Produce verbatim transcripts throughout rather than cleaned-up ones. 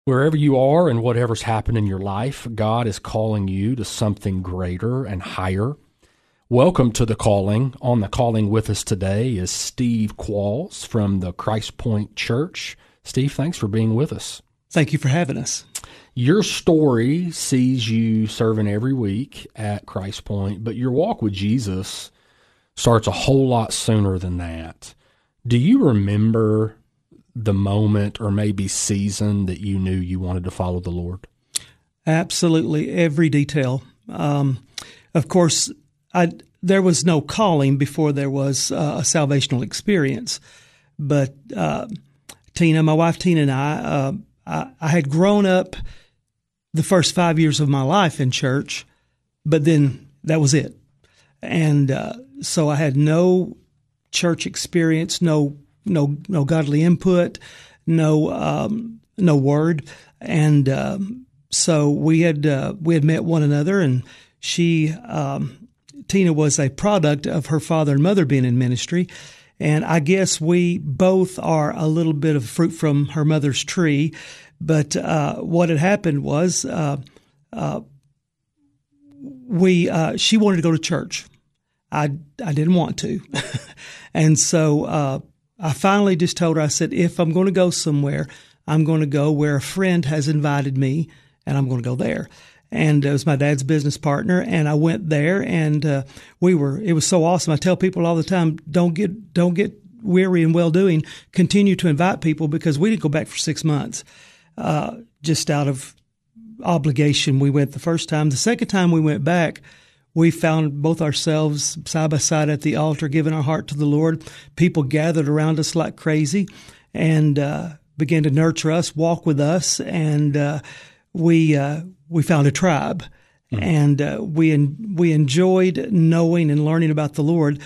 Wherever you are and whatever's happened in your life, God is calling you to something greater and higher. Welcome to The Calling. On The Calling with us today is Steve Qualls from the Christ Point Church. Steve, thanks for being with us. Thank you for having us. Your story sees you serving every week at Christ Point, but your walk with Jesus starts a whole lot sooner than that. Do you remember the moment or maybe season that you knew you wanted to follow the Lord? Absolutely, every detail. Um, of course, I, there was no calling before there was uh, a salvational experience. But uh, Tina, my wife Tina and I, uh, I, I had grown up the first five years of my life in church, but then that was it. And uh, so I had no church experience, no no no godly input, no um, no word, and um, so we had uh, we had met one another, and she um, Tina was a product of her father and mother being in ministry, and I guess we both are a little bit of fruit from her mother's tree. But uh, what had happened was uh, uh, we uh, she wanted to go to church. I I didn't want to, and so. Uh, I finally just told her, I said, if I'm going to go somewhere, I'm going to go where a friend has invited me, and I'm going to go there. And it was my dad's business partner, and I went there, and uh, we were. It was so awesome. I tell people all the time, don't get don't get weary in well doing. Continue to invite people, because we didn't go back for six months, uh, just out of obligation. We went the first time. The second time we went back, we found both ourselves side by side at the altar, giving our heart to the Lord. People gathered around us like crazy and uh, began to nurture us, walk with us, and uh, we uh, we found a tribe. Mm-hmm. And uh, we en- we enjoyed knowing and learning about the Lord.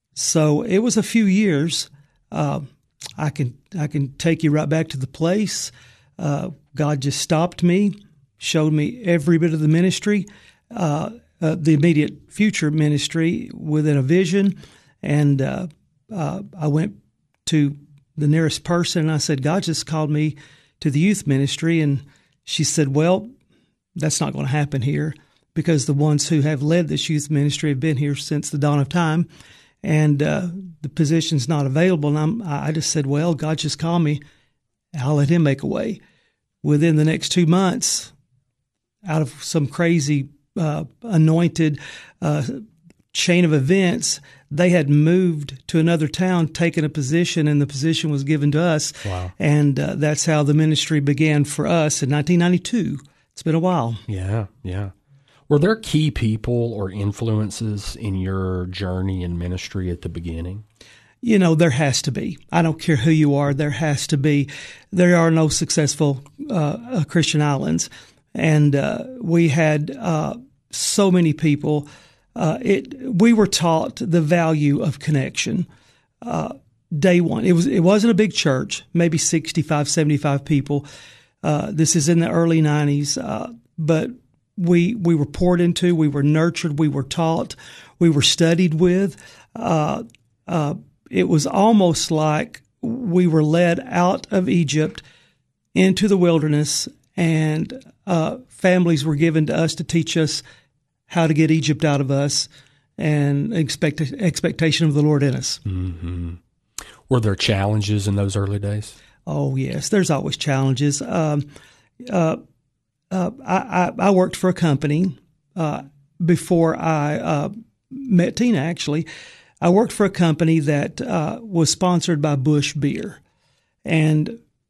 So it was a few years. Uh, I can I can take you right back to the place. Uh, God just stopped me, showed me every bit of the ministry. Uh, Uh, the immediate future ministry within a vision. And uh, uh, I went to the nearest person and I said, God just called me to the youth ministry. And she said, well, that's not going to happen here, because the ones who have led this youth ministry have been here since the dawn of time, and uh, the position's not available. And I'm, I just said, well, God just called me. I'll let him make a way. Within the next two months, out of some crazy Uh, anointed uh, chain of events, they had moved to another town, taken a position, and the position was given to us. Wow. And uh, that's how the ministry began for us in nineteen ninety-two. It's been a while. Yeah, yeah. Were there key people or influences in your journey in ministry at the beginning? You know, there has to be. I don't care who you are. There has to be. There are no successful uh, Christian islands. And uh, we had uh, so many people. Uh, it we were taught the value of connection. Uh, day one, it was it wasn't a big church, maybe sixty-five, seventy-five people. Uh, this is in the early nineties, uh, but we we were poured into, we were nurtured, we were taught, we were studied with. Uh, uh, it was almost like we were led out of Egypt into the wilderness, and Uh, families were given to us to teach us how to get Egypt out of us, and expect expectation of the Lord in us. Mm-hmm. Were there challenges in those early days? Oh, yes. There's always challenges. Um, uh, uh, I, I, I worked for a company uh, before I uh, met Tina, actually. I worked for a company that uh, was sponsored by Busch Beer, and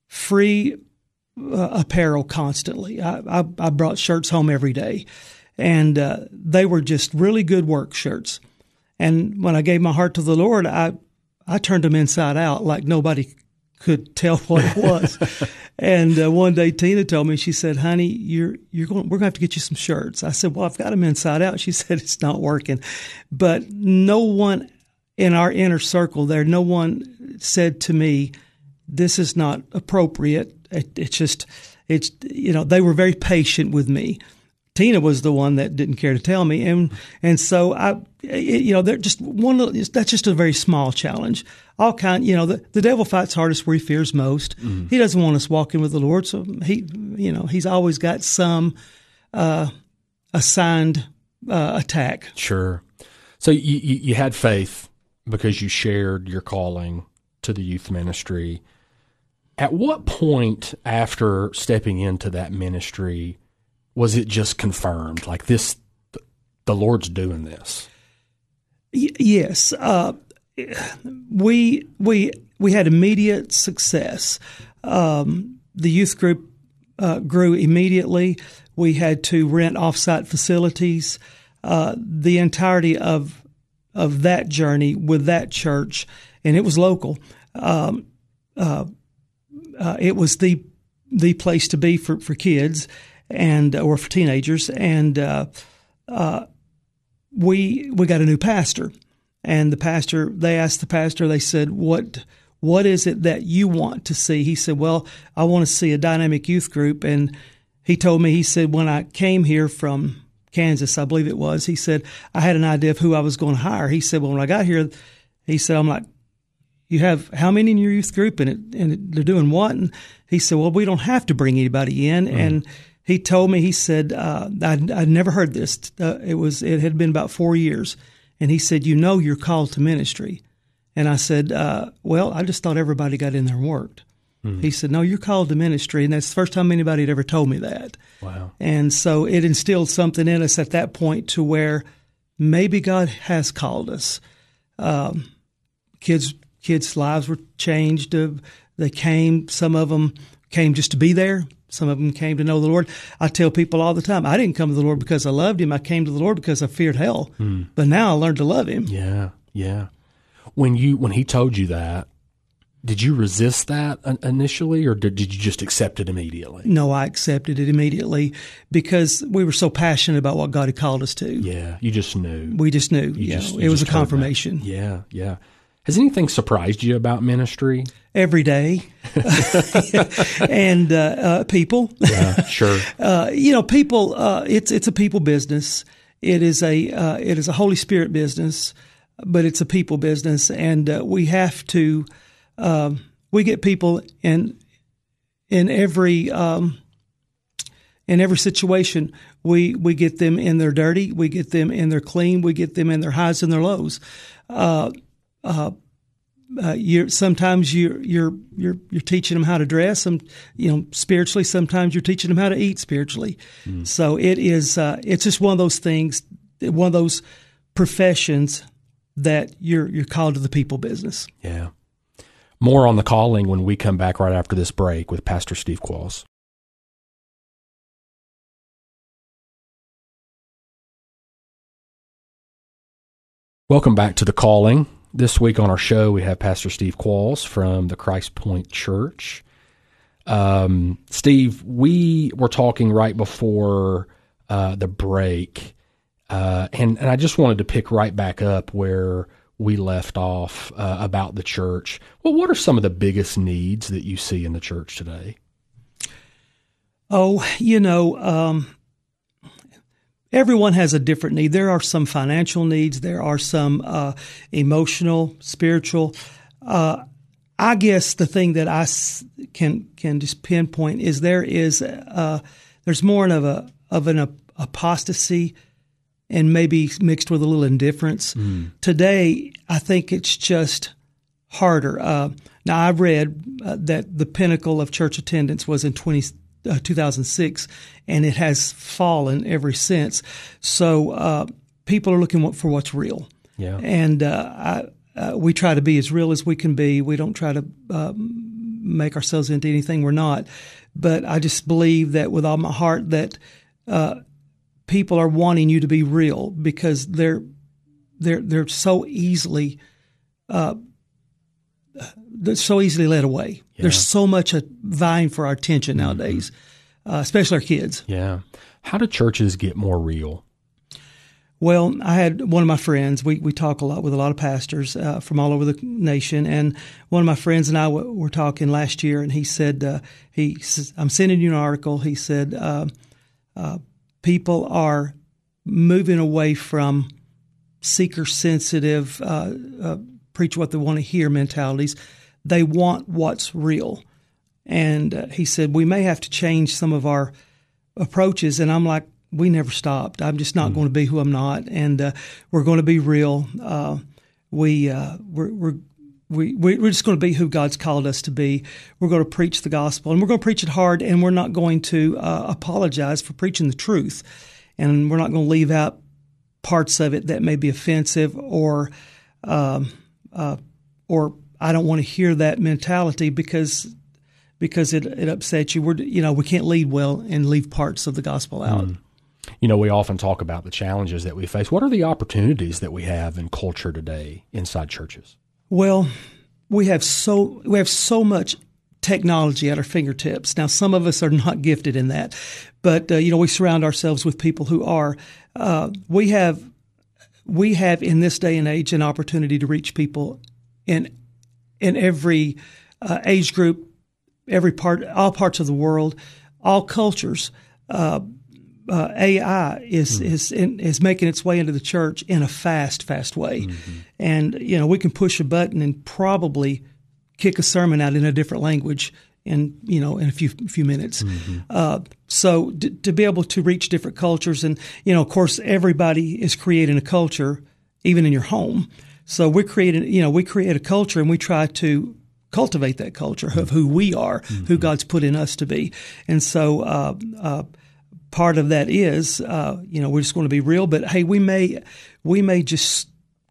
free Uh, apparel constantly. I, I, I brought shirts home every day, and uh, they were just really good work shirts. And when I gave my heart to the Lord, I I turned them inside out like nobody could tell what it was. And uh, one day Tina told me, she said, "Honey, you're you're going. We're going to have to get you some shirts." I said, "Well, I've got them inside out." She said, "It's not working." But no one in our inner circle there, no one said to me, "This is not appropriate." It, it's just, it's, you know, they were very patient with me. Tina was the one that didn't care to tell me, and and so I, it, you know, they're just one. Little, that's just a very small challenge. All kind, you know, the, the devil fights hardest where he fears most. Mm-hmm. He doesn't want us walking with the Lord, so he, you know, he's always got some uh, assigned uh, attack. Sure. So you, you you had faith because you shared your calling to the youth ministry. At what point after stepping into that ministry was it just confirmed, like this, the Lord's doing this? Y- yes. Uh, we we we had immediate success. Um, the youth group uh, grew immediately. We had to rent off-site facilities. Uh, the entirety of of that journey with that church, and it was local. Um, uh, uh, it was the the place to be for, for kids and or for teenagers, and uh, uh, we we got a new pastor, and the pastor they asked the pastor, they said, "What what is it that you want to see?" He said, "Well, I want to see a dynamic youth group," and he told me, he said, when I came here from Kansas, I believe it was, he said, I had an idea of who I was going to hire. He said, well, when I got here, he said, I'm like, you have how many in your youth group, and, it, and they're doing what? And he said, well, we don't have to bring anybody in. Mm. And he told me, he said, uh, I'd, I'd never heard this. Uh, it was, it had been about four years. And he said, you know, you're called to ministry. And I said, uh, well, I just thought everybody got in there and worked. Mm-hmm. He said, no, you're called to ministry. And that's the first time anybody had ever told me that. Wow. And so it instilled something in us at that point to where maybe God has called us. Um, kids, kids' lives were changed. Uh, they came, some of them came just to be there. Some of them came to know the Lord. I tell people all the time, I didn't come to the Lord because I loved him. I came to the Lord because I feared hell. Mm. But now I learned to love him. Yeah, yeah. When you when he told you that, did you resist that initially, or did, did you just accept it immediately? No, I accepted it immediately because we were so passionate about what God had called us to. Yeah, you just knew. We just knew. You just, know, you it was a just heard confirmation. that. Yeah, yeah. Has anything surprised you about ministry? Every day. and uh, uh, people. Yeah, sure. uh, you know, people, uh, it's it's a people business. It is a uh, it is a Holy Spirit business, but it's a people business, and uh, we have to um, we get people in in every um, in every situation. We we get them in their dirty, we get them in their clean, we get them in their highs and their lows. Uh, uh, uh, you're sometimes you're you're you're you're teaching them how to dress. Some, you know, spiritually. Sometimes you're teaching them how to eat spiritually. Mm. So it is. Uh, it's just one of those things. One of those professions that you're you're called to the people business. Yeah. More on the calling when we come back right after this break with Pastor Steve Qualls. Welcome back to The Calling. This week on our show, we have Pastor Steve Qualls from the Christ Point Church. Um, Steve, we were talking right before uh, the break, uh, and, and I just wanted to pick right back up where we left off uh, about the church. Well, what are some of the biggest needs that you see in the church today? Oh, you know, um, everyone has a different need. There are some financial needs. There are some uh, emotional, spiritual. Uh, I guess the thing that I can can just pinpoint is there is uh, there's more of a of an apostasy, and maybe mixed with a little indifference. Mm. Today, I think it's just harder. Uh, now, I read uh, that the pinnacle of church attendance was in twenty, uh, two thousand six, and it has fallen ever since. So uh, people are looking for what's real. Yeah. And uh, I, uh, we try to be as real as we can be. We don't try to uh, make ourselves into anything we're not. But I just believe that with all my heart that uh, people are wanting you to be real because they're they're they're so easily uh, they're so easily led away. Yeah. There's so much uh, vying for our attention nowadays, mm-hmm. uh, especially our kids. Yeah. How do churches get more real? Well, I had one of my friends. We we talk a lot with a lot of pastors uh, from all over the nation, and one of my friends and I w- were talking last year, and he said, uh, "He, I'm sending you an article." He said, uh, uh, people are moving away from seeker-sensitive, uh, uh, preach what they want to hear mentalities. They want what's real. And uh, he said, we may have to change some of our approaches. And I'm like, we never stopped. I'm just not mm-hmm. going to be who I'm not. And uh, we're going to be real. Uh, we, uh, we're, we're, we, we're just going to be who God's called us to be. We're going to preach the gospel, and we're going to preach it hard, and we're not going to uh, apologize for preaching the truth. And we're not going to leave out parts of it that may be offensive or um, uh, or I don't want to hear that mentality because because it, it upsets you. We're you know we can't lead well and leave parts of the gospel out. Mm. You know, we often talk about the challenges that we face. What are the opportunities that we have in culture today inside churches? Well, we have so we have so much technology at our fingertips. Now, some of us are not gifted in that, but uh, you know we surround ourselves with people who are. Uh, we have we have in this day and age an opportunity to reach people in in every uh, age group, every part, all parts of the world, all cultures. Uh, uh, A I is mm. is in, is making its way into the church in a fast, fast way, mm-hmm. and you know we can push a button and probably kick a sermon out in a different language in you know in a few few minutes. Mm-hmm. Uh, so d- to be able to reach different cultures, and you know, of course, everybody is creating a culture, even in your home. So we're creating, you know, we create a culture, and we try to cultivate that culture of who we are, mm-hmm. who God's put in us to be. And so uh, uh, part of that is, uh, you know, we're just going to be real. But hey, we may we may just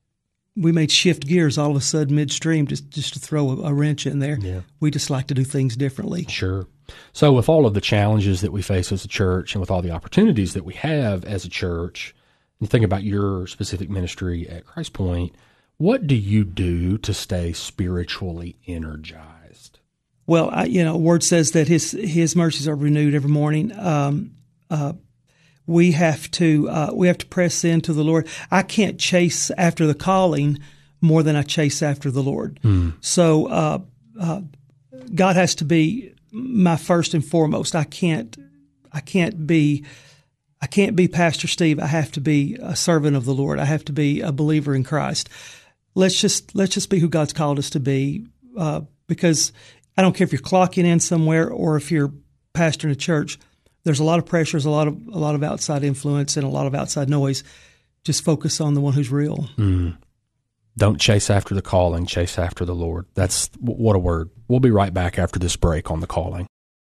we may shift gears all of a sudden midstream just just to throw a, a wrench in there. Yeah. We just like to do things differently. Sure. So with all of the challenges that we face as a church, and with all the opportunities that we have as a church, and you think about your specific ministry at Christ Point, what do you do to stay spiritually energized? Well, I, you know, Word says that His His mercies are renewed every morning. Um, uh, we have to uh, we have to press into the Lord. I can't chase after the calling more than I chase after the Lord. Mm. So uh, uh, God has to be my first and foremost. I can't I can't be. I can't be Pastor Steve. I have to be a servant of the Lord. I have to be a believer in Christ. Let's just let's just be who God's called us to be, uh, because I don't care if you're clocking in somewhere or if you're pastoring a church. There's a lot of pressures, a lot of a lot of outside influence, and a lot of outside noise. Just focus on the one who's real. Mm. Don't chase after the calling, chase after the Lord. That's what a word. We'll be right back after this break on The Calling.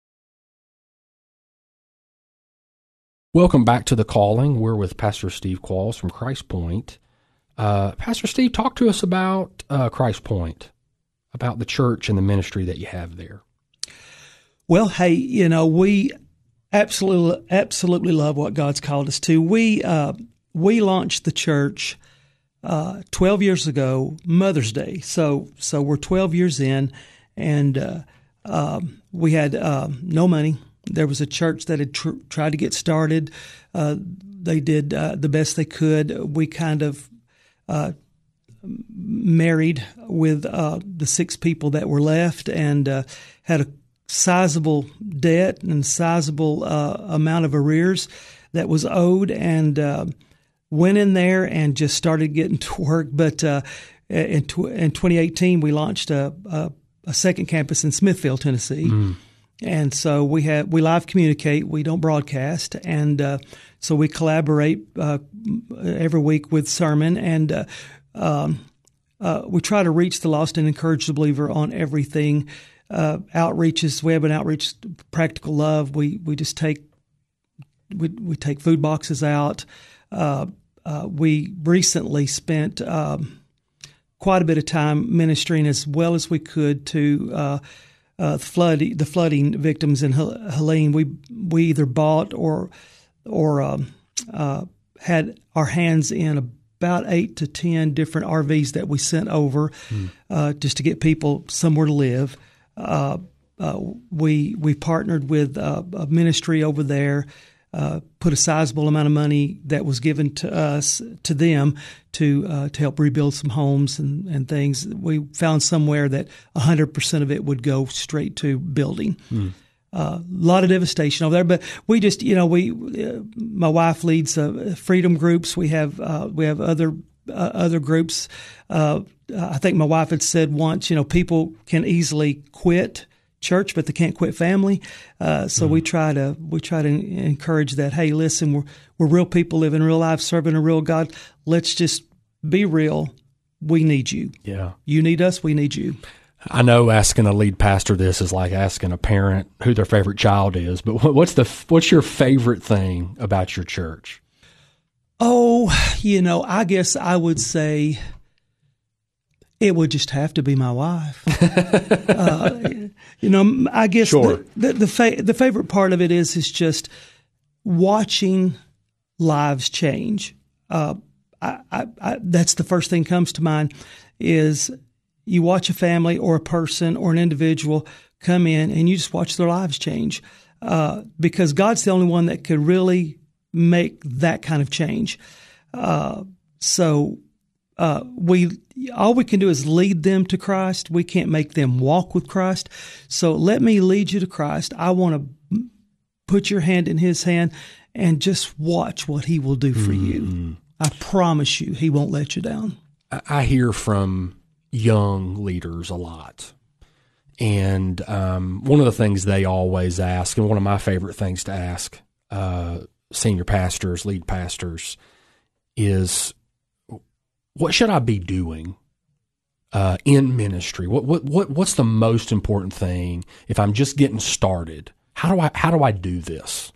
Welcome back to The Calling. We're with Pastor Steve Qualls from Christ Point. Uh, Pastor Steve, talk to us about uh, Christ Point, about the church and the ministry that you have there. Well, hey, you know, we absolutely absolutely love what God's called us to. We uh, we launched the church uh, twelve years ago, Mother's Day. So so we're twelve years in, and uh, um, we had uh, no money. There was a church that had tr- tried to get started. Uh, they did uh, the best they could. We kind of uh, married with uh, the six people that were left, and uh, had a sizable debt and sizable uh, amount of arrears that was owed, and uh, went in there and just started getting to work. But uh, in, tw- in twenty eighteen, we launched a, a, a second campus in Smithville, Tennessee. Mm. And so we have we live communicate. We don't broadcast, and uh, so we collaborate uh, every week with sermon, and uh, um, uh, we try to reach the lost and encourage the believer on everything. Uh, outreaches, we have an outreach, practical love. We we just take we we take food boxes out. Uh, uh, we recently spent um, quite a bit of time ministering as well as we could to. Uh, Uh, the flood, the flooding victims in Helene. We we either bought or or um, uh, had our hands in about eight to ten different R Vs that we sent over mm. uh, just to get people somewhere to live. Uh, uh, we we partnered with uh, a ministry over there. Uh, put a sizable amount of money that was given to us to them to uh, to help rebuild some homes and, and things. We found somewhere that one hundred percent of it would go straight to building. Mm. a lot of devastation over there. But we just, you know, we, uh, my wife leads uh, freedom groups. We have, uh, we have other, uh, other groups. Uh, I think my wife had said once, you know, people can easily quit church, but they can't quit family. Uh, so mm. we try to, we try to encourage that. Hey, listen, we're, we're real people living real lives, serving a real God. Let's just be real. We need you. Yeah. You need us. We need you. I know asking a lead pastor this is like asking a parent who their favorite child is, but what's the what's your favorite thing about your church? Oh, you know, I guess I would say it would just have to be my wife. uh, you know, I guess sure. the the the, fa- the favorite part of it is is just watching lives change. Uh, I, I, I, that's the first thing comes to mind is. You watch a family or a person or an individual come in and you just watch their lives change uh, because God's the only one that could really make that kind of change. Uh, so uh, we all we can do is lead them to Christ. We can't make them walk with Christ. So let me lead you to Christ. I want to put your hand in His hand and just watch what He will do for mm. you. I promise you, He won't let you down. I hear from young leaders a lot. And um, one of the things they always ask, and one of my favorite things to ask uh, senior pastors, lead pastors, is what should I be doing uh, in ministry? What what what what's the most important thing if I'm just getting started? How do I how do I do this?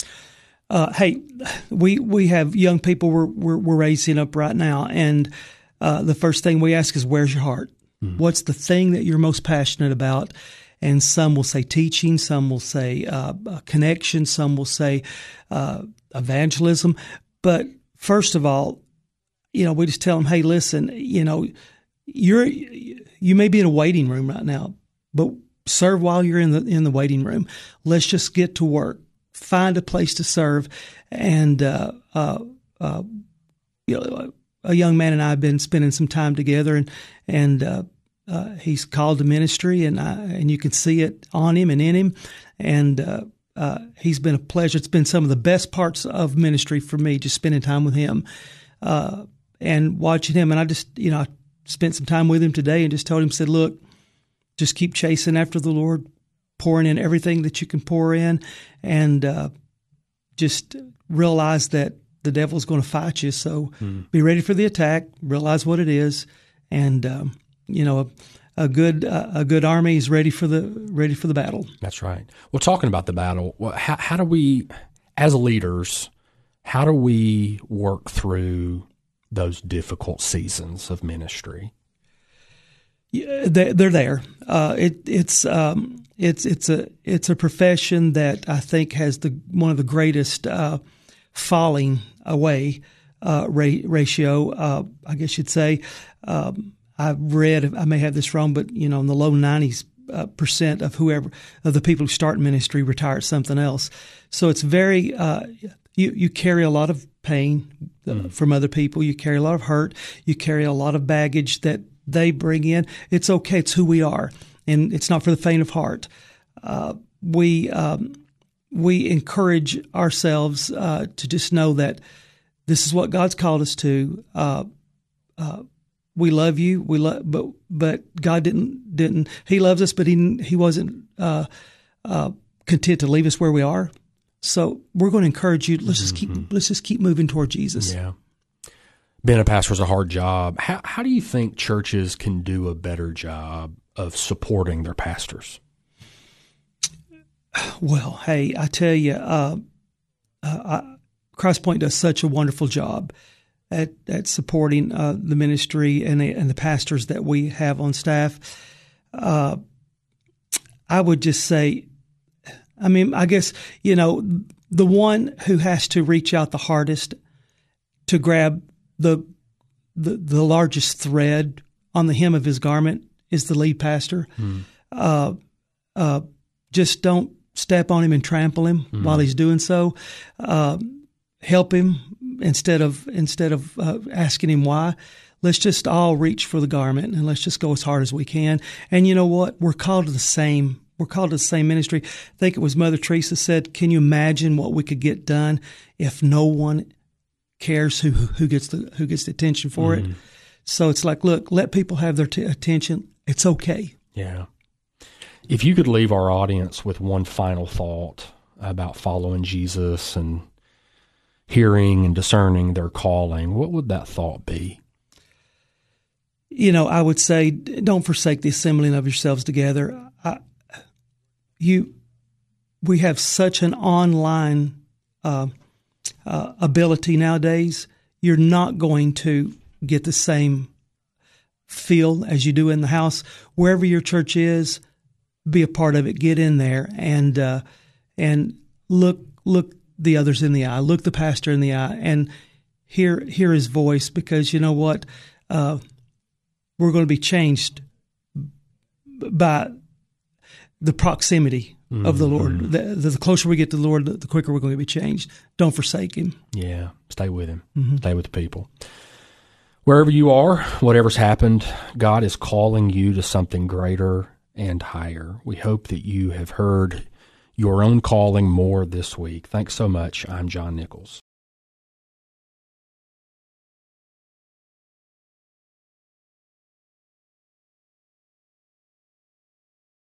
Uh, hey, we we have young people we're we're, we're raising up right now, and Uh, the first thing we ask is, where's your heart? Mm. What's the thing that you're most passionate about? And some will say teaching, some will say uh, connection, some will say uh, evangelism. But first of all, you know, we just tell them, hey, listen, you know, you're you may be in a waiting room right now, but serve while you're in the in the waiting room. Let's just get to work, find a place to serve, and uh, uh, uh, you know. A young man and I have been spending some time together, and and uh, uh, he's called to ministry, and I, and you can see it on him and in him, and uh, uh, he's been a pleasure. It's been some of the best parts of ministry for me, just spending time with him uh, and watching him. And I just, you know, I spent some time with him today and just told him, said, look, just keep chasing after the Lord, pouring in everything that you can pour in, and uh, just realize that the devil's going to fight you, so mm. be ready for the attack. Realize what it is, and um, you know, a, a good uh, a good army is ready for the ready for the battle. That's right. Well, talking about the battle, well, how, how do we, as leaders, how do we work through those difficult seasons of ministry? Yeah, they, they're there. Uh, it, it's um, it's it's a it's a profession that I think has the one of the greatest uh, falling away uh, ra- ratio, uh, I guess you'd say. Um, I've read, I may have this wrong, but you know, in the low nineties uh, percent of whoever of the people who start ministry retire at something else. So it's very uh, you you carry a lot of pain uh, mm. from other people. You carry a lot of hurt. You carry a lot of baggage that they bring in. It's okay. It's who we are, and it's not for the faint of heart. Uh, we. Um, We encourage ourselves uh, to just know that this is what God's called us to. Uh, uh, we love you, we love, but but God didn't didn't. He loves us, but he he wasn't uh, uh, content to leave us where we are. So we're going to encourage you. Let's just keep mm-hmm. let's just keep moving toward Jesus. Yeah, being a pastor is a hard job. How how do you think churches can do a better job of supporting their pastors? Well, hey, I tell you, uh, uh, Christ Point does such a wonderful job at at supporting uh, the ministry and the, and the pastors that we have on staff. Uh, I would just say, I mean, I guess, you know, the one who has to reach out the hardest to grab the the, the largest thread on the hem of his garment is the lead pastor. Mm. Uh, uh, just don't step on him and trample him mm. while he's doing so. Uh, help him instead of instead of uh, asking him why. Let's just all reach for the garment and let's just go as hard as we can. And you know what? We're called to the same we're called to the same ministry. I think it was Mother Teresa said, "Can you imagine what we could get done if no one cares who who gets the who gets the attention for mm. it?" So it's like, look, let people have their t- attention. It's okay. Yeah. If you could leave our audience with one final thought about following Jesus and hearing and discerning their calling, what would that thought be? You know, I would say, don't forsake the assembling of yourselves together. I, you, we have such an online uh, uh, ability nowadays. You're not going to get the same feel as you do in the house. Wherever your church is, be a part of it. Get in there and uh, and look look the others in the eye. Look the pastor in the eye and hear hear his voice. Because you know what, uh, we're going to be changed by the proximity mm-hmm. of the Lord. The, the closer we get to the Lord, the quicker we're going to be changed. Don't forsake Him. Yeah, stay with Him. Mm-hmm. Stay with the people. Wherever you are, whatever's happened, God is calling you to something greater and higher. We hope that you have heard your own calling more this week. Thanks so much. I'm John Nichols.